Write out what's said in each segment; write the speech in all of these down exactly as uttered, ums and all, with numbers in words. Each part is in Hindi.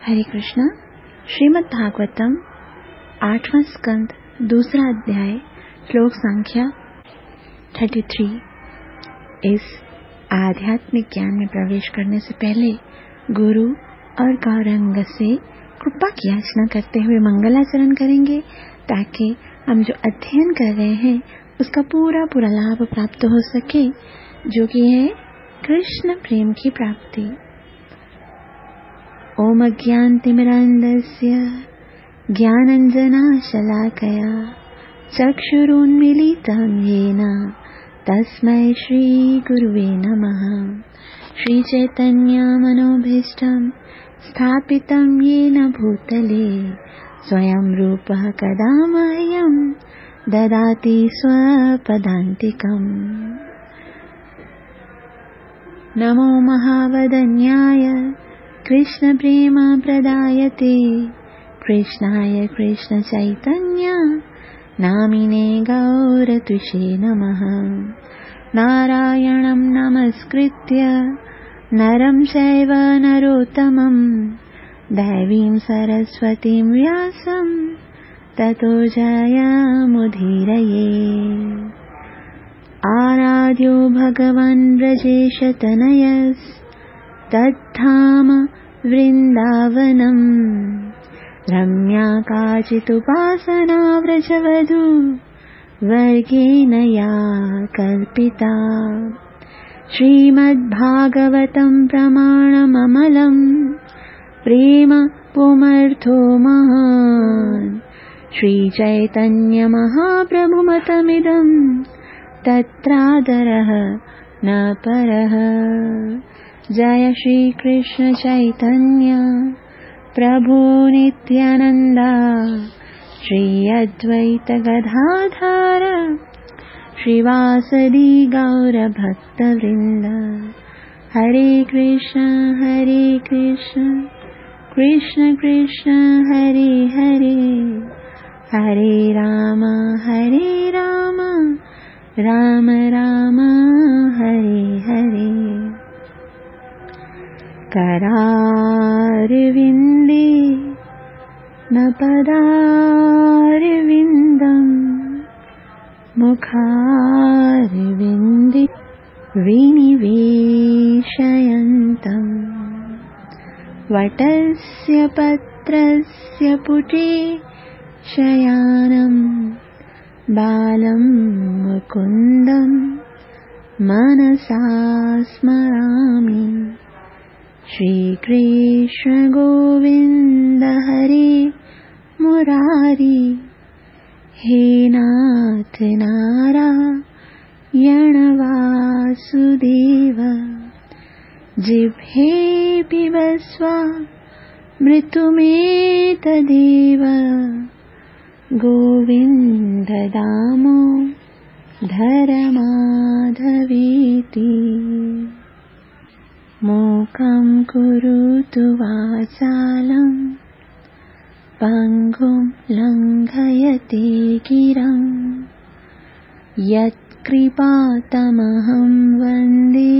हरे कृष्णा। श्रीमद् भागवतम आठवां स्कंद दूसरा अध्याय श्लोक संख्या तैंतीस। इस आध्यात्मिक ज्ञान में प्रवेश करने से पहले गुरु और गौरांग से कृपा की याचना करते हुए मंगलाचरण करेंगे ताकि हम जो अध्ययन कर रहे हैं उसका पूरा पूरा लाभ प्राप्त हो सके, जो कि है कृष्ण प्रेम की प्राप्ति। ओम अज्ञानतिमिरान्धस्य ज्ञानाञ्जनशलाकया चक्षुरुन्मीलितं येन तस्मै श्रीगुरुवे नमः। श्रीचैतन्यमनोभीष्टं स्थापितं येन भूतले स्वयं रूपः कदा मह्यं ददाति स्वपदान्तिकम्। नमो महावदन्याय कृष्ण प्रेम प्रदायते कृष्णाय कृष्ण चैतन्य नामिने गौरतुषे नमः। नारायणं नमस्कृत्य नरं चैव नरोत्तमं दैवीं सरस्वतीं व्यासं ततो जयमुदीरये। आराध्यो भगवान् ब्रजेशतनयस् तद्धाम वृन्दावनम् रम्या काचिदुपासना व्रजवधू वर्गेण या कल्पिता। श्रीमद्भागवतं प्रमाणममलं प्रेम पुमर्थो महान् श्रीचैतन्यमहाप्रभुमतमिदं तत्रादरः न परः। जय श्री कृष्ण चैतन्य प्रभु नित्यानंदा श्री अद्वैत गदाधर श्रीवासदि गौर भक्तवृंद। हरे कृष्ण हरे कृष्ण कृष्ण कृष्ण हरे हरे हरे राम हरे राम राम राम हरे हरे। करारविन्दे न पदारविन्दम् मुखारविन्दे विनिवेशयन्तम्। वटस्य पत्रस्य पुटे शयानं बालं मुकुन्दं मनसा स्मरामि। श्रीकृष्ण गोविन्द हरे मुरारी हे नाथ नारायण वासुदेव। जिह्वे पिबस्व मृत्युमेतदेव गोविन्द दामोदर माधवेति। मूकं करोतु वाचालं पङ्गुं लङ्घयते गिरं यत्कृपातमहं वन्दे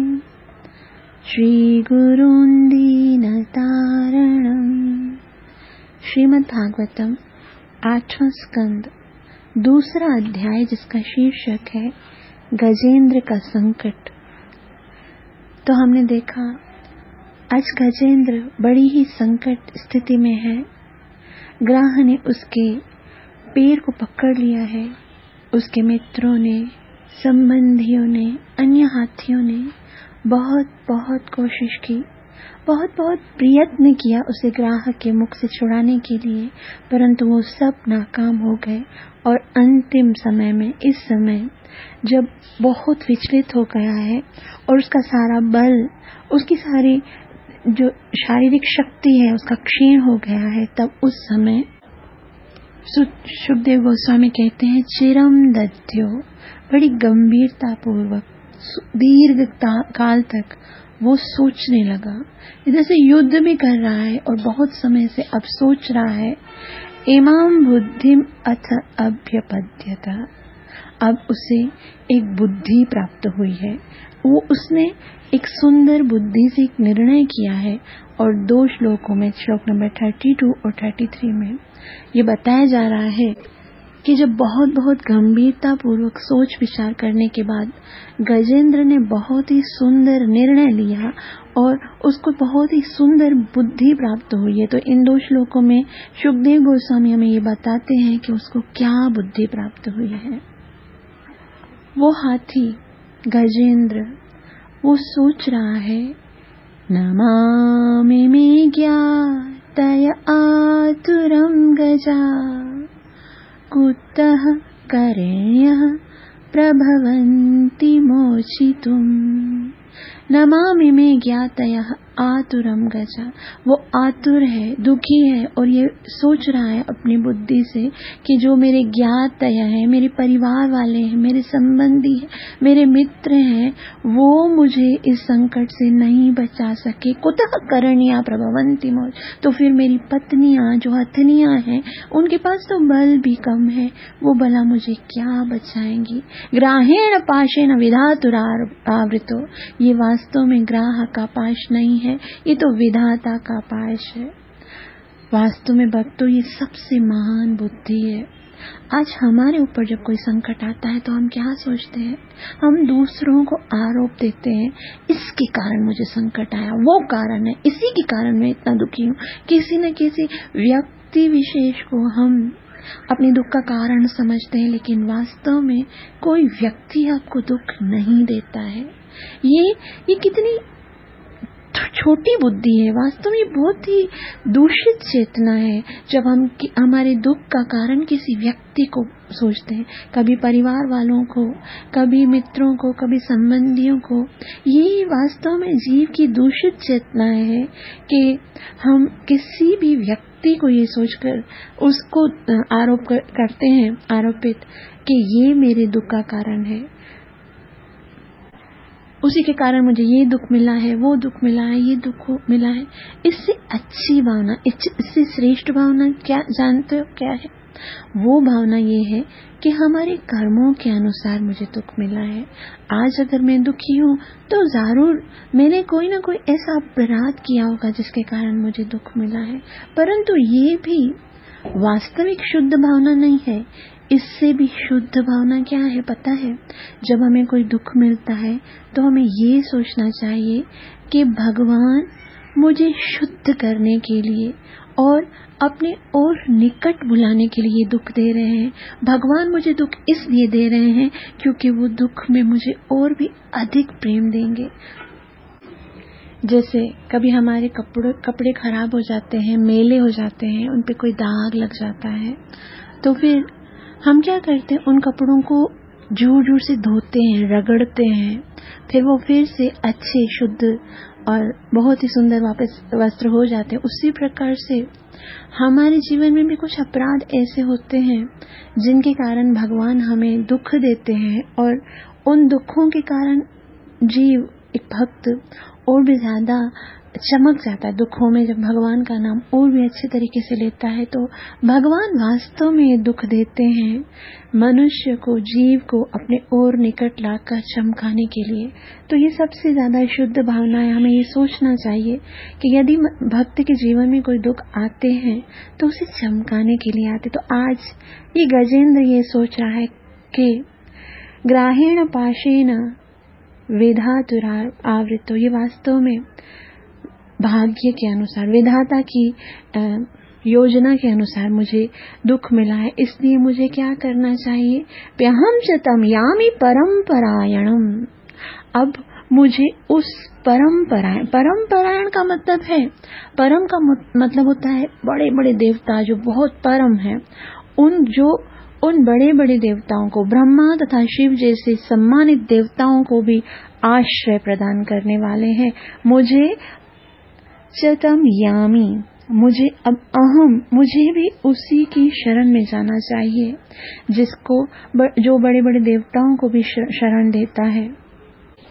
श्रीगुरुं दीनतारणम्। श्रीमद् भागवतम आठवां स्कंद दूसरा अध्याय, जिसका शीर्षक है गजेंद्र का संकट। तो हमने देखा आज गजेंद्र बड़ी ही संकट स्थिति में है। ग्राह ने उसके पैर को पकड़ लिया है। उसके मित्रों ने, संबंधियों ने, अन्य हाथियों ने बहुत बहुत कोशिश की, बहुत बहुत प्रयत्न किया उसे ग्राह के मुख से छुड़ाने के लिए, परंतु वो सब नाकाम हो गए। और अंतिम समय में, इस समय जब बहुत विचलित हो गया है और उसका सारा बल, उसकी सारी जो शारीरिक शक्ति है उसका क्षीण हो गया है, तब उस समय सुखदेव गोस्वामी कहते हैं चिरम दध्यो, बड़ी गंभीरता पूर्वक दीर्घ काल तक वो सोचने लगा, जैसे युद्ध भी कर रहा है और बहुत समय से अब सोच रहा है। इमाम बुद्धिम अथ अभ्यपद्यता, अब उसे एक बुद्धि प्राप्त हुई है, वो उसने एक सुंदर बुद्धि से एक निर्णय किया है। और दो श्लोकों में, श्लोक नंबर बत्तीस और तैंतीस में ये बताया जा रहा है कि जब बहुत बहुत गंभीरता पूर्वक सोच विचार करने के बाद गजेंद्र ने बहुत ही सुंदर निर्णय लिया और उसको बहुत ही सुंदर बुद्धि प्राप्त हुई है। तो इन दो श्लोकों में सुखदेव गोस्वामी हमें ये बताते हैं कि उसको क्या बुद्धि प्राप्त हुई है। वो हाथी गजेंद्र वो सोच रहा है, नमामि मे ज्ञातय आतुरं गजा कुतः करेण्यः प्रभवन्ति मोचितुम्। नमामि मे ज्ञातयः आतुरं गजा, वो आतुर है, दुखी है और ये सोच रहा है अपनी बुद्धि से कि जो मेरे ज्ञातय है, मेरे परिवार वाले हैं, मेरे संबंधी हैं, मेरे मित्र हैं, वो मुझे इस संकट से नहीं बचा सके। कुतः करणीया प्रभवन्ति मोच, तो फिर मेरी पत्नियां जो हथनियां हैं उनके पास तो बल भी कम है, वो भला मुझे क्या बचाएंगी। ग्राहेण पाशेन विधातुरावृतो, ये वास्तव में ग्राह का पाश नहीं है, ये तो विधाता का पाश है। वास्तव में भक्तों ये सबसे महान बुद्धि है। आज हमारे ऊपर जब कोई संकट आता है तो हम क्या सोचते हैं, हम दूसरों को आरोप देते हैं, इसके कारण मुझे संकट आया, वो कारण है, इसी के कारण मैं इतना दुखी हूँ। किसी न किसी व्यक्ति विशेष को हम अपने दुख का कारण समझते हैं, लेकिन वास्तव में कोई व्यक्ति आपको दुख नहीं देता है। ये ये कितनी छोटी बुद्धि है, वास्तव में बहुत ही दूषित चेतना है जब हम हमारे दुख का कारण किसी व्यक्ति को सोचते हैं, कभी परिवार वालों को, कभी मित्रों को, कभी संबंधियों को। ये वास्तव में जीव की दूषित चेतना है कि हम किसी भी व्यक्ति को ये सोचकर उसको आरोप कर, करते हैं आरोपित कि ये मेरे दुख का कारण है, उसी के कारण मुझे ये दुख मिला है, वो दुख मिला है, ये दुख मिला है। इससे अच्छी भावना, इससे श्रेष्ठ भावना क्या जानते हो क्या है? वो भावना ये है कि हमारे कर्मों के अनुसार मुझे दुख मिला है। आज अगर मैं दुखी हूँ तो जरूर मैंने कोई ना कोई ऐसा अपराध किया होगा जिसके कारण मुझे दुख मिला है, परंतु ये भी वास्तविक शुद्ध भावना नहीं है। इससे भी शुद्ध भावना क्या है पता है? जब हमें कोई दुख मिलता है तो हमें ये सोचना चाहिए कि भगवान मुझे शुद्ध करने के लिए और अपने और निकट बुलाने के लिए दुख दे रहे हैं। भगवान मुझे दुख इसलिए दे रहे हैं क्योंकि वो दुख में मुझे और भी अधिक प्रेम देंगे। जैसे कभी हमारे कपड़े कपड़े खराब हो जाते हैं, मैले हो जाते हैं, उन पे कोई दाग लग जाता है, तो फिर हम क्या करते हैं, उन कपड़ों को जोर जोर से धोते हैं, रगड़ते हैं, फिर वो फिर से अच्छे शुद्ध और बहुत ही सुंदर वापस वस्त्र हो जाते हैं। उसी प्रकार से हमारे जीवन में भी कुछ अपराध ऐसे होते हैं जिनके कारण भगवान हमें दुख देते हैं, और उन दुखों के कारण जीव, एक भक्त और भी ज्यादा चमक जाता है दुखों में। जब भगवान का नाम और भी अच्छे तरीके से लेता है तो भगवान वास्तव में दुख देते हैं मनुष्य को, जीव को अपने और निकट लाकर चमकाने के लिए। तो ये सबसे ज्यादा शुद्ध भावना है। हमें ये सोचना चाहिए कि यदि भक्त के जीवन में कोई दुख आते हैं तो उसे चमकाने के लिए आते। तो आज ये गजेंद्र ये सोच रहा है कि ग्राहेण पाशेन विधातुरा आवृतो, ये वास्तव में भाग्य के अनुसार, विधाता की योजना के अनुसार मुझे दुख मिला है, इसलिए मुझे क्या करना चाहिए? प्यहम च तम यामि परंपरायणम, अब मुझे उस परंपरायण, परंपरायण का मतलब है, परम का मतलब होता है बड़े बड़े देवता जो बहुत परम हैं, उन जो उन बड़े बड़े देवताओं को, ब्रह्मा तथा शिव जैसे सम्मानित देवताओं को भी आश्रय प्रदान करने वाले हैं। मुझे चतम यामी, मुझे अब अहम, मुझे भी उसी की शरण में जाना चाहिए जिसको जो बड़े बड़े देवताओं को भी शरण देता है।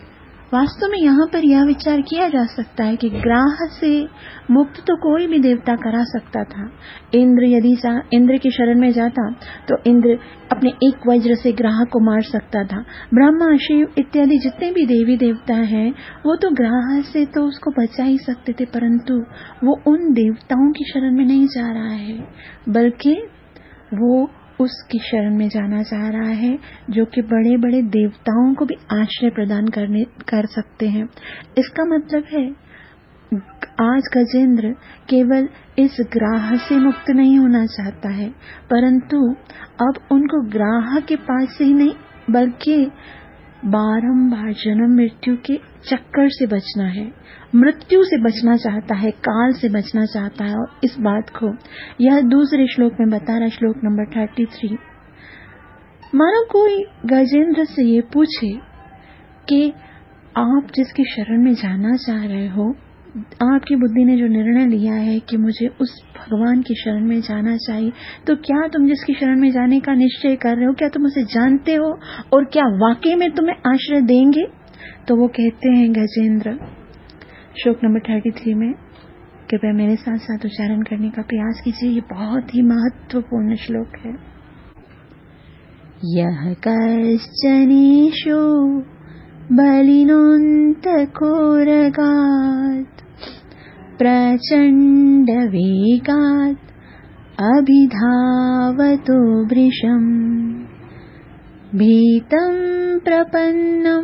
वास्तव में यहाँ पर यह विचार किया जा सकता है कि ग्राह से मुक्त तो कोई भी देवता करा सकता था। इंद्र यदि इंद्र की शरण में जाता तो इंद्र अपने एक वज्र से ग्राह को मार सकता था। ब्रह्मा, शिव इत्यादि जितने भी देवी देवता हैं वो तो ग्राह से तो उसको बचा ही सकते थे, परंतु वो उन देवताओं की शरण में नहीं जा रहा है, बल्कि वो उसकी शरण में जाना चाह रहा है जो कि बड़े बड़े देवताओं को भी आश्रय प्रदान करने कर सकते हैं। इसका मतलब है आज गजेंद्र केवल इस ग्राह से मुक्त नहीं होना चाहता है, परंतु अब उनको ग्राह के पास से ही नहीं बल्कि बारंबार जन्म मृत्यु के चक्कर से बचना है, मृत्यु से बचना चाहता है, काल से बचना चाहता है। और इस बात को यह दूसरे श्लोक में बता रहा, श्लोक नंबर थर्टी थ्री। मानो कोई गजेंद्र से ये पूछे कि आप जिसकी शरण में जाना चाह रहे हो, आपकी बुद्धि ने जो निर्णय लिया है कि मुझे उस भगवान की शरण में जाना चाहिए, तो क्या तुम जिसकी शरण में जाने का निश्चय कर रहे हो, क्या तुम उसे जानते हो और क्या वाकई में तुम्हें आश्रय देंगे? तो वो कहते हैं गजेंद्र, श्लोक नंबर थर्टी थ्री में, कृपया मेरे साथ साथ उच्चारण करने का प्रयास कीजिए, ये बहुत ही महत्वपूर्ण श्लोक है। यह कश्चनीषु बलिनोऽन्तकोरगात् प्रचण्ड वेगात् अभिधावतो वृषम् भीतं प्रपन्नं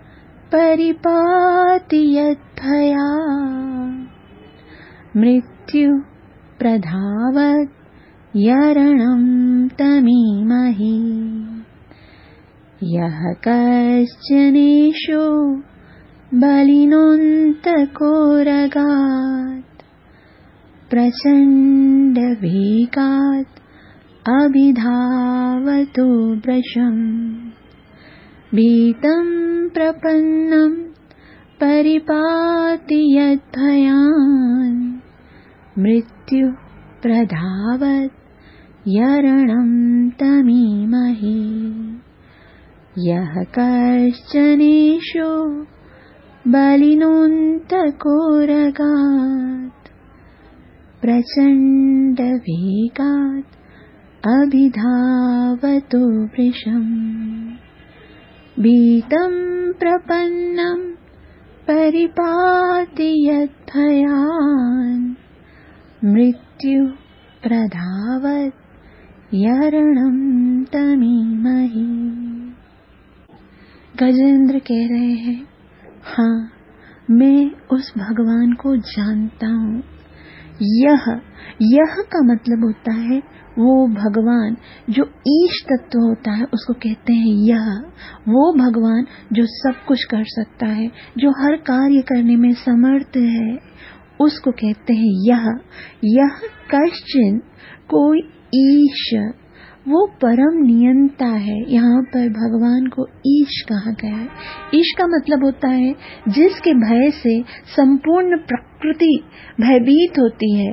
परिपाति यद्भयात् मृत्यु प्रधावत् यरणं तमीमहि। यः कश्चनेषु बलिनोऽन्तकोरगात् प्रचण्ड वेगात् अभिधावतो वृषम् भीतं प्रपन्नं परिपाति यद्भयात् मृत्यु प्रधावत् यरणं तमीमहि। यः कश्चनेषु बलिनोऽन्तकोरगात् प्रचण्ड वेगात् अभिधावतो वृषम् भीतं प्रपन्नं परिपाति यद्भयात् मृत्यु प्रधावत् यरणं तमीमहि। गजेंद्र कह रहे हैं, हाँ मैं उस भगवान को जानता हूँ। यह यह का मतलब होता है वो भगवान जो ईश तत्व होता है, उसको कहते हैं यह। वो भगवान जो सब कुछ कर सकता है, जो हर कार्य करने में समर्थ है, उसको कहते हैं यह। यह कश्चिन कोई ईश, वो परम नियंता है। यहाँ पर भगवान को ईश कहा गया है। ईश का मतलब होता है जिसके भय से संपूर्ण प्रकृति भयभीत होती है,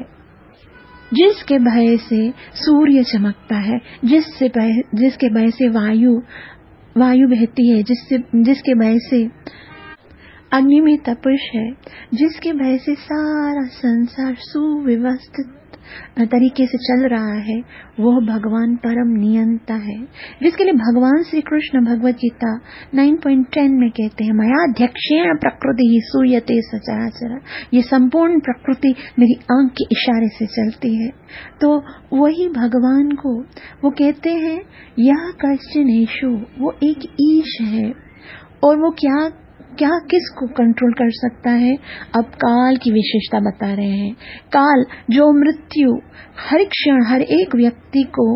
जिसके भय से सूर्य चमकता है, जिससे जिसके भय से वायु वायु बहती है, जिससे जिसके भय से अग्नि में तपश है, जिसके भय से सारा संसार सुव्यवस्थित तरीके से चल रहा है, वह भगवान परम नियंता है। जिसके लिए भगवान श्री कृष्ण भगवत गीता नौ पॉइंट टेन में कहते हैं, मयाध्यक्षेण प्रकृति ही सूयते सचराचर। ये संपूर्ण प्रकृति मेरी आंख के इशारे से चलती है। तो वही भगवान को वो कहते हैं यह कश्चिनेषु, वो एक ईश है। और वो क्या क्या किसको कंट्रोल कर सकता है? अब काल की विशेषता बता रहे हैं। काल जो मृत्यु हर क्षण हर एक व्यक्ति को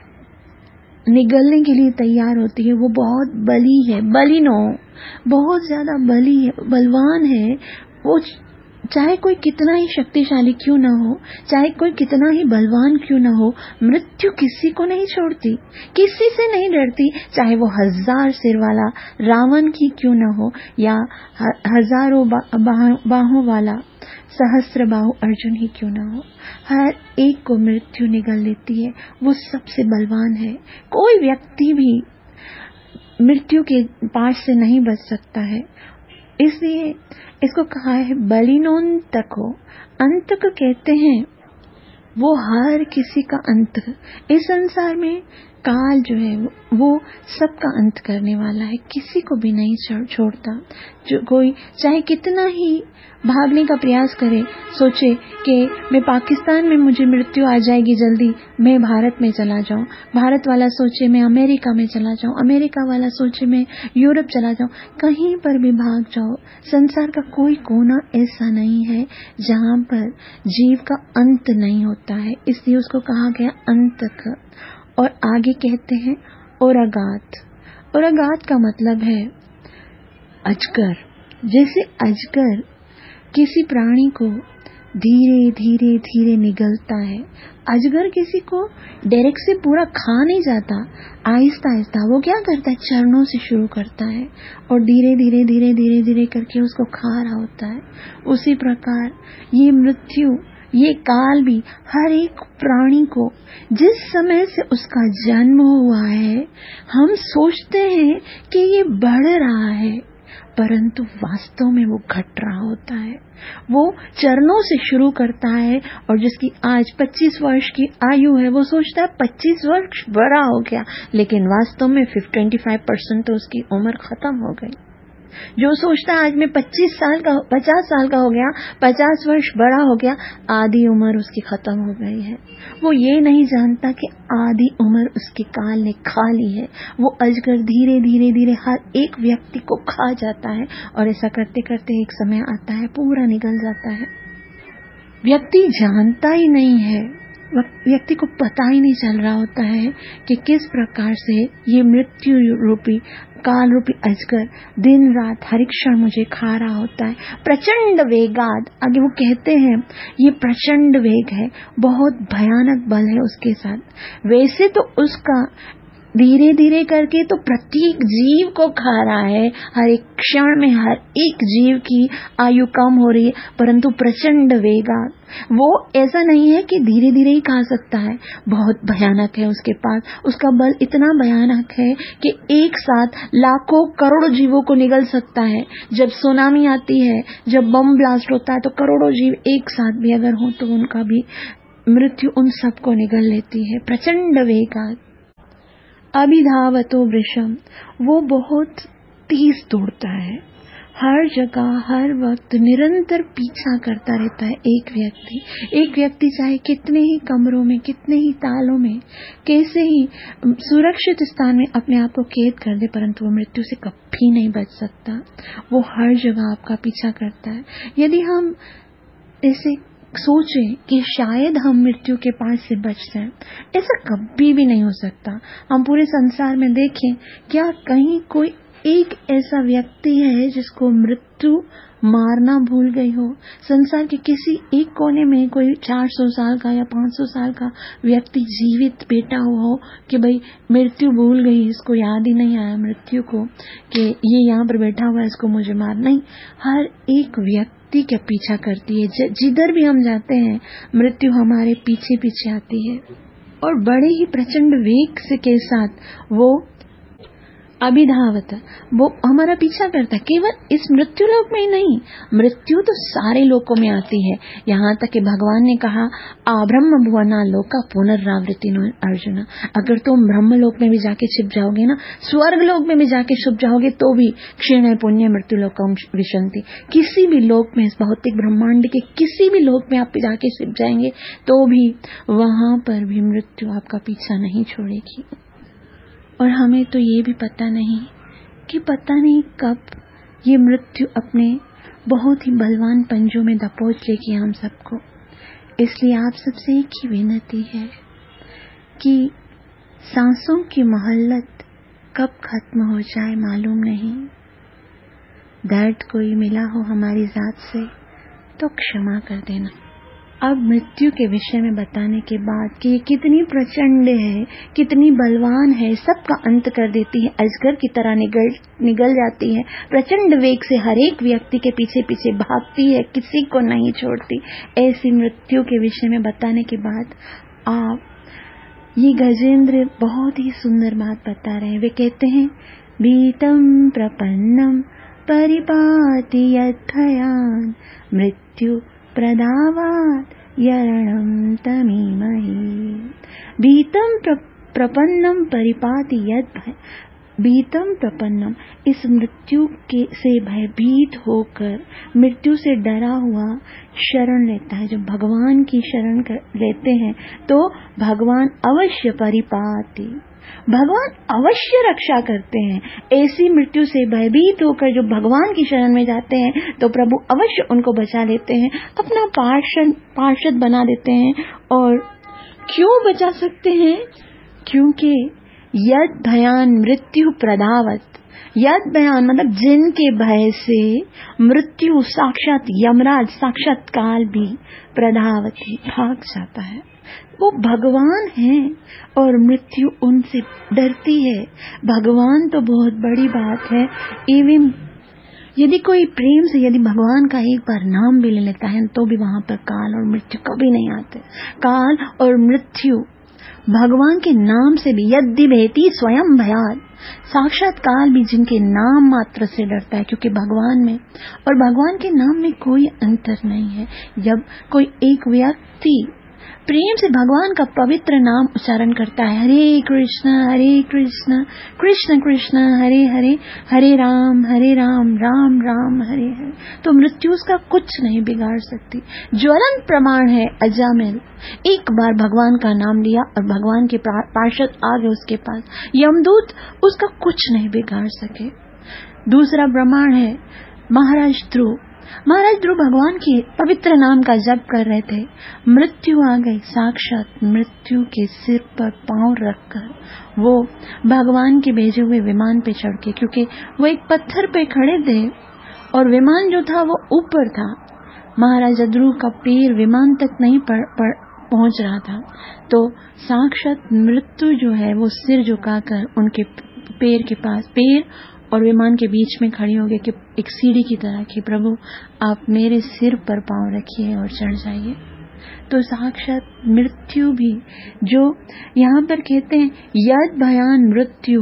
निगलने के लिए तैयार होती है, वो बहुत बली है, बलिनो, बहुत ज्यादा बली है, बलवान है। वो चाहे कोई कितना ही शक्तिशाली क्यों ना हो, चाहे कोई कितना ही बलवान क्यों ना हो, मृत्यु किसी को नहीं छोड़ती, किसी से नहीं डरती, चाहे वो हजार सिर वाला रावण की क्यों ना हो या हजारों बाहों वाला सहस्त्र बाहु अर्जुन ही क्यों ना हो। हर एक को मृत्यु निगल लेती है। वो सबसे बलवान है। कोई व्यक्ति भी मृत्यु के पास से नहीं बच सकता है। इसलिए इसको कहा है बलिनोंतको। अंत को कहते हैं वो हर किसी का अंत। इस संसार में काल जो है वो सबका अंत करने वाला है, किसी को भी नहीं छोड़ता। जो कोई चाहे कितना ही भागने का प्रयास करे, सोचे कि मैं पाकिस्तान में मुझे मृत्यु आ जाएगी जल्दी, मैं भारत में चला जाऊं। भारत वाला सोचे मैं अमेरिका में चला जाऊं, अमेरिका वाला सोचे मैं यूरोप चला जाऊं। कहीं पर भी भाग जाओ, संसार का कोई कोना ऐसा नहीं है जहां पर जीव का अंत नहीं होता है। इसलिए उसको कहा गया अंतक। और आगे कहते हैं औरगात। औरगात का मतलब है अजगर। जैसे अजगर किसी प्राणी को धीरे धीरे धीरे निगलता है, अजगर किसी को डायरेक्ट से पूरा खा नहीं जाता, आहिस्ता आहिस्ता वो क्या करता है, चरणों से शुरू करता है और धीरे धीरे धीरे धीरे धीरे करके उसको खा रहा होता है। उसी प्रकार ये मृत्यु, ये काल भी हर एक प्राणी को जिस समय से उसका जन्म हुआ है, हम सोचते हैं कि ये बढ़ रहा है, परंतु वास्तव में वो घट रहा होता है। वो चरणों से शुरू करता है और जिसकी आज पच्चीस वर्ष की आयु है वो सोचता है पच्चीस वर्ष बड़ा हो गया, लेकिन वास्तव में पच्चीस परसेंट तो उसकी उम्र खत्म हो गई। जो सोचता है आज मैं पच्चीस साल का पचास साल का हो गया, पचास वर्ष बड़ा हो गया, आधी उम्र उसकी खत्म हो गई है। वो ये नहीं जानता कि आधी उम्र उसके काल ने खा ली है। वो अजगर धीरे धीरे धीरे हर एक व्यक्ति को खा जाता है और ऐसा करते करते एक समय आता है पूरा निकल जाता है। व्यक्ति जानता ही नहीं है, व्यक्ति को पता ही नहीं चल रहा होता है कि किस प्रकार से ये मृत्यु रूपी काल रूपी अजगर दिन रात हर एक क्षण मुझे खा रहा होता है। प्रचंड वेगाद, आगे वो कहते हैं ये प्रचंड वेग है, बहुत भयानक बल है उसके साथ। वैसे तो उसका धीरे धीरे करके तो प्रत्येक जीव को खा रहा है, हर एक क्षण में हर एक जीव की आयु कम हो रही है, परंतु प्रचंड वेगाद। वो ऐसा नहीं है कि धीरे धीरे ही खा सकता है, बहुत भयानक है उसके पास। उसका बल इतना भयानक है कि एक साथ लाखों करोड़ों जीवों को निगल सकता है। जब सुनामी आती है, जब बम ब्लास्ट होता है, तो करोड़ों जीव एक साथ भी अगर हो तो उनका भी मृत्यु उन सबको निगल लेती है। प्रचंड वेगाद। अभिधावतो वृषम, वो बहुत तेज दौड़ता है, हर जगह हर वक्त निरंतर पीछा करता रहता है एक व्यक्ति। एक व्यक्ति चाहे कितने ही कमरों में, कितने ही तालों में, कैसे ही सुरक्षित स्थान में अपने आप को कैद कर दे, परंतु वो मृत्यु से कभी नहीं बच सकता। वो हर जगह आपका पीछा करता है। यदि हम ऐसे सोचें कि शायद हम मृत्यु के पास से बच जाएं, ऐसा कभी भी नहीं हो सकता। हम पूरे संसार में देखें, क्या कहीं कोई एक ऐसा व्यक्ति है जिसको मृत्यु मारना भूल गई हो? संसार के किसी एक कोने में कोई चार सौ साल का या पाँच सौ साल का व्यक्ति जीवित बैठा हुआ हो कि भाई मृत्यु भूल गई, इसको याद ही नहीं आया मृत्यु को कि ये यहाँ पर बैठा हुआ है, इसको मुझे मार नहीं। हर एक व्यक्ति का पीछा करती है, जिधर भी हम जाते हैं मृत्यु हमारे पीछे पीछे आती है और बड़े ही प्रचंड वेग से के साथ वो अभिधावत, वो हमारा पीछा करता है। केवल इस मृत्यु लोक में ही नहीं, मृत्यु तो सारे लोकों में आती है। यहाँ तक कि भगवान ने कहा आब्रह्म भुवना लोका पुनरावृत्ति नो अर्जुन, अगर तुम ब्रह्म लोक में भी जाके छिप जाओगे ना, स्वर्ग लोक में भी जाके छिप जाओगे तो भी क्षीण पुण्य मृत्यु लोकम विशंति, किसी भी लोक में, इस भौतिक ब्रह्मांड के किसी भी लोक में आप जाके छिप जाएंगे तो भी वहां पर भी मृत्यु आपका पीछा नहीं छोड़ेगी। और हमें तो ये भी पता नहीं कि पता नहीं कब ये मृत्यु अपने बहुत ही बलवान पंजों में दबोच लेगी हम सबको। इसलिए आप सबसे एक ही विनती है कि सांसों की मोहल्लत कब खत्म हो जाए मालूम नहीं। दर्द कोई मिला हो हमारी जात से तो क्षमा कर देना। अब मृत्यु के विषय में बताने के बाद कि ये कितनी प्रचंड है, कितनी बलवान है, सबका अंत कर देती है, अजगर की तरह निगल निगल जाती है, प्रचंड वेग से हर एक व्यक्ति के पीछे पीछे भागती है, किसी को नहीं छोड़ती, ऐसी मृत्यु के विषय में बताने के बाद आप ये गजेंद्र बहुत ही सुंदर बात बता रहे हैं। वे कहते हैं भीतम प्रपन्नम परिपाति यद्भयान् मृत्यु प्रदावात् यरणं तमीमहि। भीतं प्र, प्रपन्नम परिपाति यद्भय, भीतम प्रपन्नम, इस मृत्यु के से भयभीत होकर, मृत्यु से डरा हुआ शरण लेता है। जब भगवान की शरण लेते हैं तो भगवान अवश्य परिपाति, भगवान अवश्य रक्षा करते हैं। ऐसी मृत्यु से भयभीत होकर जो भगवान की शरण में जाते हैं तो प्रभु अवश्य उनको बचा लेते हैं, अपना पार्षद पार्षद बना देते हैं। और क्यों बचा सकते हैं? क्योंकि यद भयान मृत्यु प्रदावत, यद भयान मतलब जिनके भय से मृत्यु साक्षात यमराज साक्षात काल भी प्रधावती भाग जाता है। वो भगवान हैं और मृत्यु उनसे डरती है। भगवान तो बहुत बड़ी बात है। एवं यदि कोई प्रेम से यदि भगवान का एक बार नाम भी ले लेता है तो भी वहां पर काल और मृत्यु कभी नहीं आते। काल और मृत्यु भगवान के नाम से भी, यदि भेती स्वयं भयात, साक्षात काल भी जिनके नाम मात्र से डरता है, क्योंकि भगवान में और भगवान के नाम में कोई अंतर नहीं है। जब कोई एक व्यक्ति प्रेम से भगवान का पवित्र नाम उच्चारण करता है, हरे कृष्ण हरे कृष्ण कृष्ण कृष्ण हरे हरे, हरे राम हरे राम राम राम हरे हरे, तो मृत्यु उसका कुछ नहीं बिगाड़ सकती। ज्वलंत प्रमाण है अजामिल, एक बार भगवान का नाम लिया और भगवान के पार्षद आ गए उसके पास, यमदूत उसका कुछ नहीं बिगाड़ सके। दूसरा प्रमाण है महाराज ध्रुव। महाराज ध्रुव भगवान के पवित्र नाम का जप कर रहे थे, मृत्यु आ गई। साक्षात मृत्यु के सिर पर पांव रखकर वो भगवान के भेजे हुए विमान पे चढ़ के, क्योंकि वो एक पत्थर पे खड़े थे और विमान जो था वो ऊपर था, महाराज ध्रुव का पैर विमान तक नहीं पड़, पड़, पहुंच रहा था, तो साक्षात मृत्यु जो है वो सिर झुकाकर उनके पैर के पास, पैर और विमान के बीच में खड़ी हो गई कि एक सीढ़ी की तरह कि प्रभु आप मेरे सिर पर पांव रखिए और चढ़ जाइए। तो साक्षात मृत्यु भी, जो यहाँ पर कहते हैं यद भयान मृत्यु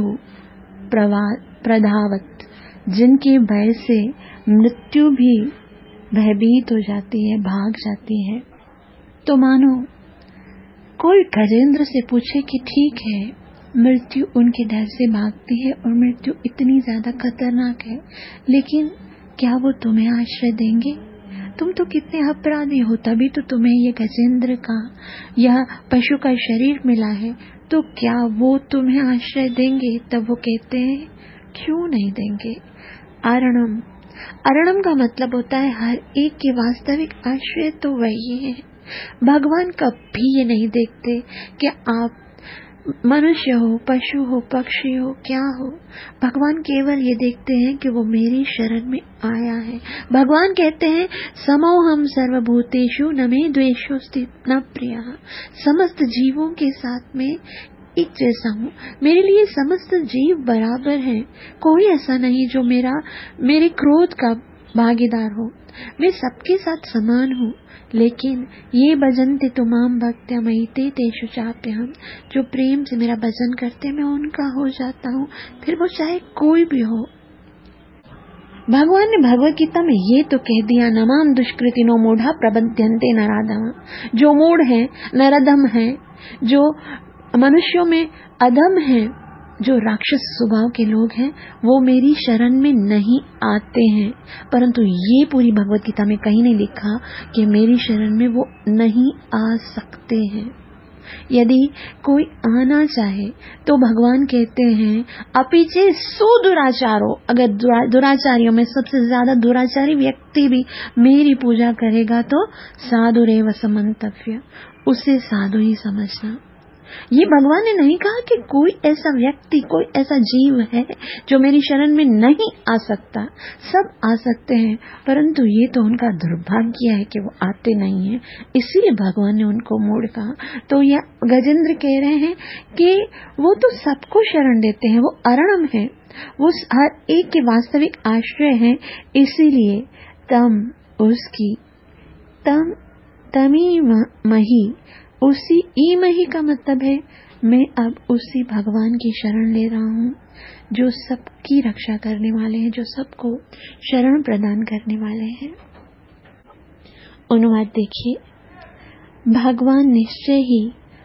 प्रधावत, जिनके भय से मृत्यु भी भयभीत हो जाती है, भाग जाती है। तो मानो कोई गजेंद्र से पूछे कि ठीक है मृत्यु उनके डर से भागती है और मृत्यु इतनी ज्यादा खतरनाक है, लेकिन क्या वो तुम्हें आश्रय देंगे? तुम तो कितने अपराधी हो, तभी तो तुम्हें ये गजेंद्र का, यह पशु का शरीर मिला है, तो क्या वो तुम्हें आश्रय देंगे? तब वो कहते हैं क्यों नहीं देंगे। अरणम, अरणम का मतलब होता है हर एक के वास्तविक आश्रय तो वही है। भगवान कभी ये नहीं देखते कि आप मनुष्य हो, पशु हो, पक्षी हो, क्या हो। भगवान केवल ये देखते हैं कि वो मेरी शरण में आया है। भगवान कहते हैं समोहम सर्वभूतेषु न मे द्वेषोऽस्ति न प्रियः, समस्त जीवों के साथ में एक जैसा हूँ, मेरे लिए समस्त जीव बराबर हैं, कोई ऐसा नहीं जो मेरा मेरे क्रोध का भागीदार हो, मैं सबके साथ समान हूँ। लेकिन ये भजन्ते तुमाम भक्त्या मयिते तेषु चाप्यहम्, जो प्रेम से मेरा भजन करते मैं उनका हो जाता हूँ, फिर वो चाहे कोई भी हो। भगवान ने भगवत गीता में ये तो कह दिया, नमाम दुष्कृतिनो मूढ़ा प्रबध्यन्ते नराधम, जो मूढ़ है, नराधम है, जो मनुष्यों में अधम है, जो राक्षस स्वभाव के लोग हैं, वो मेरी शरण में नहीं आते हैं। परंतु ये पूरी भगवत गीता में कहीं नहीं लिखा कि मेरी शरण में वो नहीं आ सकते हैं। यदि कोई आना चाहे तो भगवान कहते हैं अपीचे सुदुराचारो, अगर दुरा, दुराचारियों में सबसे ज्यादा दुराचारी व्यक्ति भी मेरी पूजा करेगा तो साधुरेव समन्तव्य, उसे साधु ही समझना। ये भगवान ने नहीं कहा कि कोई ऐसा व्यक्ति, कोई ऐसा जीव है जो मेरी शरण में नहीं आ सकता, सब आ सकते हैं, परंतु ये तो उनका दुर्भाग्य है कि वो आते नहीं हैं, इसीलिए भगवान ने उनको मूढ़ कहा। तो यह गजेंद्र कह रहे हैं कि वो तो सबको शरण देते हैं, वो अरणम है, वो हर एक के वास्तविक आश्रय हैं, इसीलिए तम उसकी, तम तमी मही, उसी ई मही का मतलब है मैं अब उसी भगवान की शरण ले रहा हूँ जो सबकी रक्षा करने वाले हैं, जो सबको शरण प्रदान करने वाले हैं। अनुवाद देखिए, भगवान निश्चय ही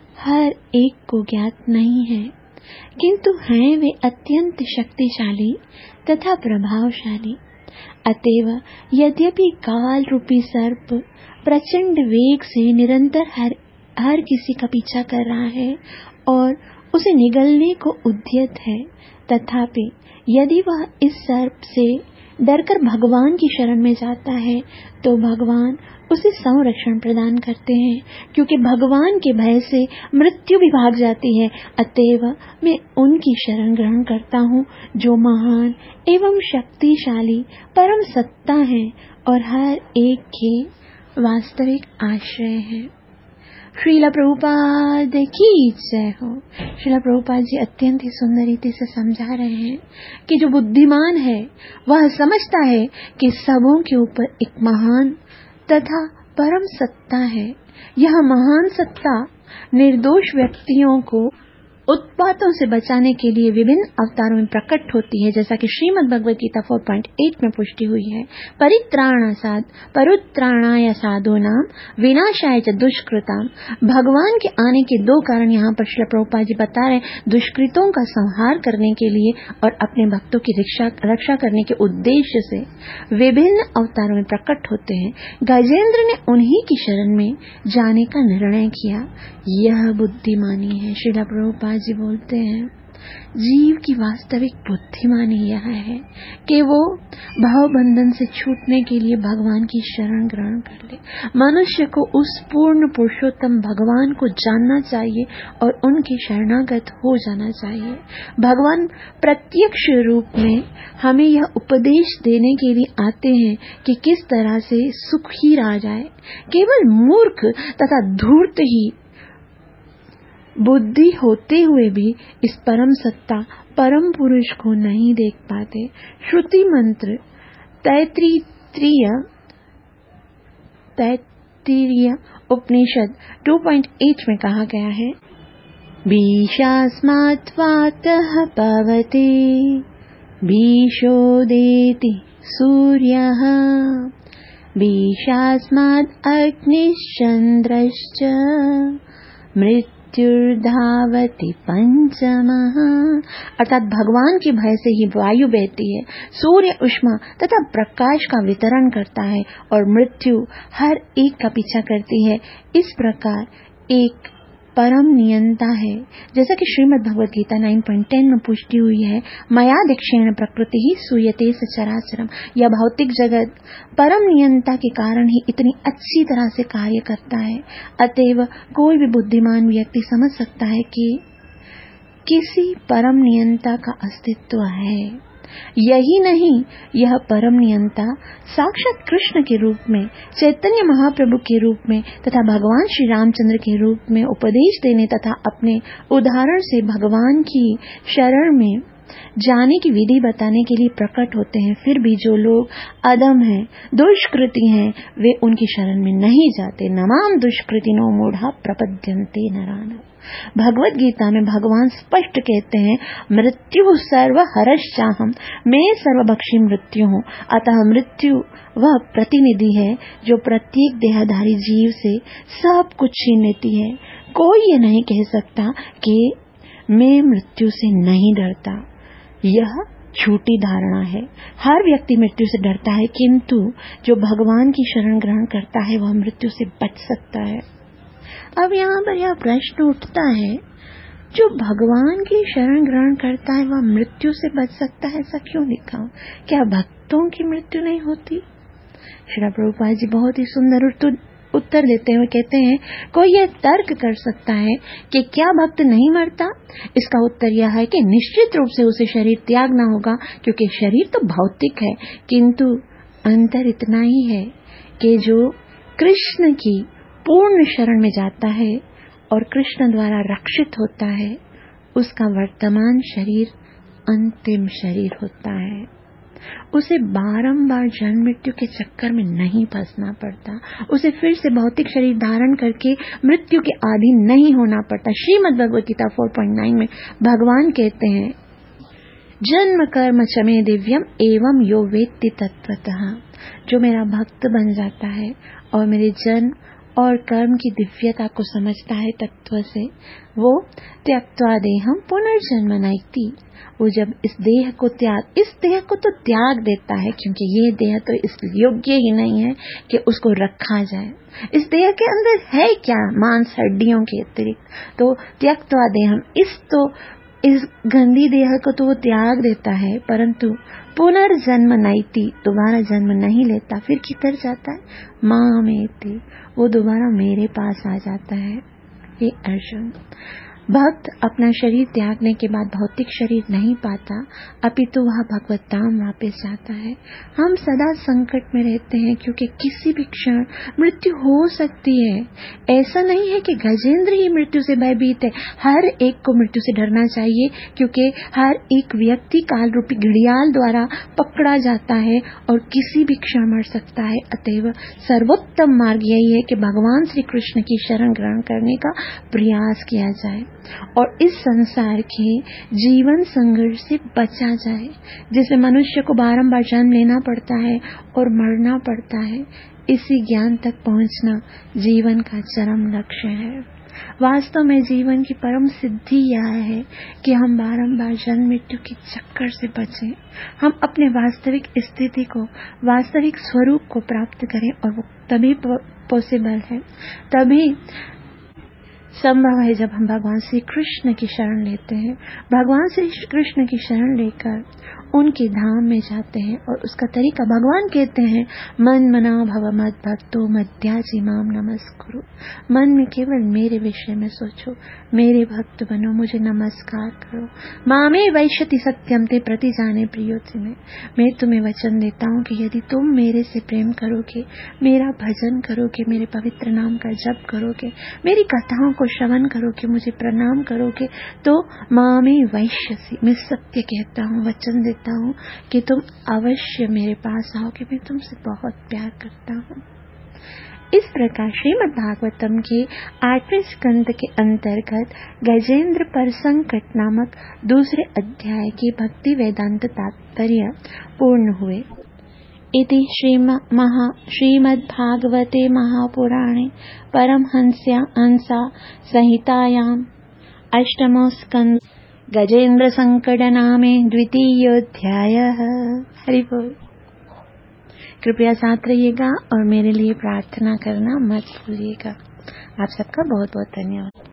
हर एक को ज्ञात नहीं है, किंतु हैं वे अत्यंत शक्तिशाली तथा प्रभावशाली। अतएव यद्यपि काल रूपी सर्प प्रचंड वेग से निरंतर हर हर किसी का पीछा कर रहा है और उसे निगलने को उद्यत है, तथापि यदि वह इस सर्प से डरकर भगवान की शरण में जाता है तो भगवान उसे संरक्षण प्रदान करते हैं, क्योंकि भगवान के भय से मृत्यु भी भाग जाती है। अतएव मैं उनकी शरण ग्रहण करता हूँ जो महान एवं शक्तिशाली परम सत्ता है और हर एक के वास्तविक आश्रय है। श्रील प्रभुपाद की जय हो। श्रील प्रभुपाद जी अत्यंत ही सुंदर रीति से समझा रहे हैं कि जो बुद्धिमान है वह समझता है कि सबों के ऊपर एक महान तथा परम सत्ता है। यह महान सत्ता निर्दोष व्यक्तियों को उत्पातों से बचाने के लिए विभिन्न अवतारों में प्रकट होती है, जैसा कि श्रीमद् भगवद गीता चार पॉइंट आठ में पुष्टि हुई है। परित्राणासाद परुत्राणाय साधूनाम विनाशाय च दुष्कृताम। भगवान के आने के दो कारण यहाँ पर श्रील प्रभुपाद जी बता रहे हैं, दुष्कृतों का संहार करने के लिए और अपने भक्तों की रक्षा रक्षा करने के उद्देश्य से विभिन्न अवतारों में प्रकट होते हैं। गजेंद्र ने उन्हीं की शरण में जाने का निर्णय किया, यह बुद्धिमानी है। श्रील प्रभुपाद जी बोलते हैं, जीव की वास्तविक बुद्धिमानी यह है कि वो भाव बंधन से छूटने के लिए भगवान की शरण ग्रहण कर ले। मनुष्य को उस पूर्ण पुरुषोत्तम भगवान को जानना चाहिए और उनके शरणागत हो जाना चाहिए। भगवान प्रत्यक्ष रूप में हमें यह उपदेश देने के लिए आते हैं कि किस तरह से सुखी रहा जाए। केवल मूर्ख तथा धूर्त ही बुद्धि होते हुए भी इस परम सत्ता परम पुरुष को नहीं देख पाते। श्रुति मंत्र तैत्तिरीय तैत्तिरीय उपनिषद दो पॉइंट आठ में कहा गया है, बीशास्मात् वातः पवते बीशोदेति सूर्यः बीशास्मात् अग्निश्चन्द्रश्च मृत्यु मृत्युर्धावति पंचमः। अर्थात भगवान के भय से ही वायु बहती है, सूर्य उष्मा तथा प्रकाश का वितरण करता है और मृत्यु हर एक का पीछा करती है। इस प्रकार एक परम नियंता है, जैसा कि श्रीमद् भगवद गीता नौ पॉइंट दस में पुष्टि हुई है, मया दीक्षेण प्रकृति ही सूयते सचराचरम। यह भौतिक जगत परम नियंता के कारण ही इतनी अच्छी तरह से कार्य करता है। अतएव कोई भी बुद्धिमान व्यक्ति समझ सकता है कि किसी परम नियंता का अस्तित्व है। यही नहीं, यह परम नियंता साक्षात कृष्ण के रूप में, चैतन्य महाप्रभु के रूप में तथा भगवान श्री रामचंद्र के रूप में उपदेश देने तथा अपने उदाहरण से भगवान की शरण में जाने की विधि बताने के लिए प्रकट होते हैं। फिर भी जो लोग अधम हैं, दुष्कृति हैं, वे उनकी शरण में नहीं जाते। नमाम दुष्कृतिनो मूढ़ा प्रपद्यन्ते नराणाम्। भगवद गीता में भगवान स्पष्ट कहते हैं, मृत्यु सर्व हरश्चाहम, मैं सर्वभक्षी मृत्यु हूँ। अतः मृत्यु वह प्रतिनिधि है जो प्रत्येक देहधारी जीव से सब कुछ छीन लेती है। कोई ये नहीं कह सकता कि मैं मृत्यु से नहीं डरता। यह झूठी धारणा है। हर व्यक्ति मृत्यु से डरता है, किंतु जो भगवान की शरण ग्रहण करता है वह मृत्यु से बच सकता है। अब यहाँ पर यह प्रश्न उठता है, जो भगवान की शरण ग्रहण करता है वह मृत्यु से बच सकता है, ऐसा क्यों लिखा? क्या भक्तों की मृत्यु नहीं होती? श्री प्रभुपाद जी बहुत ही सुंदर उत्तर देते हुए कहते हैं, कोई यह तर्क कर सकता है कि क्या भक्त नहीं मरता? इसका उत्तर यह है कि निश्चित रूप से उसे शरीर त्यागना होगा, क्योंकि शरीर तो भौतिक है, किंतु अंतर इतना ही है कि जो कृष्ण की पूर्ण शरण में जाता है और कृष्ण द्वारा रक्षित होता है, उसका वर्तमान शरीर अंतिम शरीर होता है। उसे बारंबार जन्म मृत्यु के चक्कर में नहीं फंसना पड़ता, उसे फिर से भौतिक शरीर धारण करके मृत्यु के अधीन नहीं होना पड़ता। श्रीमद् भगवत गीता चार पॉइंट नौ में भगवान कहते हैं, जन्म कर्म च मे दिव्यम एवं यो वेत्ति तत्वतः। जो मेरा भक्त बन जाता है और मेरे जन्म और कर्म की दिव्यता को समझता है तत्व से, वो त्यक्त्वा देहम पुनर्जन्म नैति। वो जब इस देह को त्याग इस देह को तो त्याग देता है, क्योंकि ये देह तो इस योग्य ही नहीं है कि उसको रखा जाए। इस देह के अंदर है क्या, मांस हड्डियों के अतिरिक्त। तो त्यक्त्वा देहम, इस तो इस गंदी देह को तो वो त्याग देता है, परंतु पुनर्जन्म नैति, दोबारा जन्म नहीं लेता। फिर किधर जाता है? मामेति, वो दोबारा मेरे पास आ जाता है। हे अर्जुन, भक्त अपना शरीर त्यागने के बाद भौतिक शरीर नहीं पाता, अपितु वह भगवत धाम वापस जाता है। हम सदा संकट में रहते हैं, क्योंकि किसी भी क्षण मृत्यु हो सकती है। ऐसा नहीं है कि गजेंद्र ही मृत्यु से भयभीत है, हर एक को मृत्यु से डरना चाहिए, क्योंकि हर एक व्यक्ति काल रूपी घड़ियाल द्वारा पकड़ा जाता है और किसी भी क्षण मर सकता है। अतएव सर्वोत्तम मार्ग यही है कि भगवान श्री कृष्ण की शरण ग्रहण करने का प्रयास किया जाए और इस संसार के जीवन संघर्ष से बचा जाए, जिसमें मनुष्य को बारंबार जन्म लेना पड़ता है और मरना पड़ता है। इसी ज्ञान तक पहुंचना जीवन का चरम लक्ष्य है। वास्तव में जीवन की परम सिद्धि यह है कि हम बारंबार जन्म मृत्यु के चक्कर से बचें, हम अपने वास्तविक स्थिति को, वास्तविक स्वरूप को प्राप्त करें। और वो तभी पॉसिबल है, तभी संभव है जब हम भगवान श्री कृष्ण की शरण लेते हैं। भगवान श्री कृष्ण की शरण लेकर उनके धाम में जाते हैं। और उसका तरीका भगवान कहते हैं, मन मना भव मद भक्तो मध्याजी माम नमस्कुरु। मन में केवल मेरे विषय में सोचो, मेरे भक्त बनो, मुझे नमस्कार करो। मामे वैश्यति सत्यम ते प्रति जाने प्रियोति में। मैं तुम्हें वचन देता हूँ कि यदि तुम मेरे से प्रेम करोगे, मेरा भजन करोगे, मेरे पवित्र नाम का जप करोगे, मेरी कथाओं को श्रवण करोगे, मुझे प्रणाम करोगे, तो मामे वैश्यसी, मैं सत्य कहता हूँ, वचन देता हूँ कि तुम अवश्य मेरे पास आओगे। मैं तुमसे बहुत प्यार करता हूँ। इस प्रकार श्रीमद् भागवतम के आठवें स्कंद के अंतर्गत गजेंद्र पर संकट नामक दूसरे अध्याय के भक्ति वेदांत तात्पर्य पूर्ण हुए। इति श्रीमहा श्रीमद्भागवते महापुराणे परमहंस्या हंसा संहितायाम् अष्टमो स्कंद गजेंद्र संकट नामे द्वितीयोऽध्यायः। हरि बोल। कृपया साथ रहिएगा और मेरे लिए प्रार्थना करना मत भूलिएगा। आप सबका बहुत बहुत धन्यवाद।